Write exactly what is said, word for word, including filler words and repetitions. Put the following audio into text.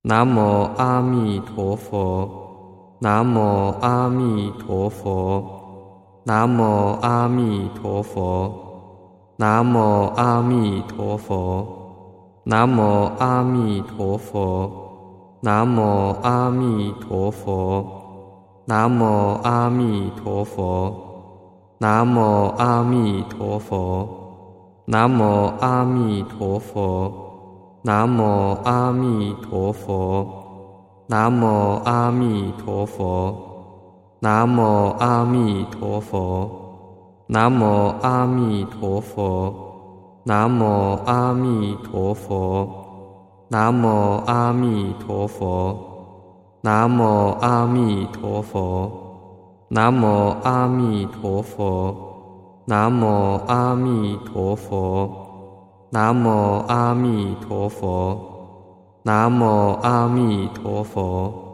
南无阿弥陀佛，南无阿弥陀佛，南无阿弥陀佛，南无阿弥陀佛，南无阿弥陀佛，南无阿弥陀佛，南无阿弥陀佛，南无阿弥陀佛，南无阿弥陀佛，南无阿弥陀佛，南无阿弥陀佛，南无阿弥陀佛，南无阿弥陀佛，南无阿弥陀佛，南无阿弥陀佛，南无阿弥陀佛，南无阿弥陀佛，南无阿弥陀佛，南无阿弥陀佛，南无阿弥陀佛。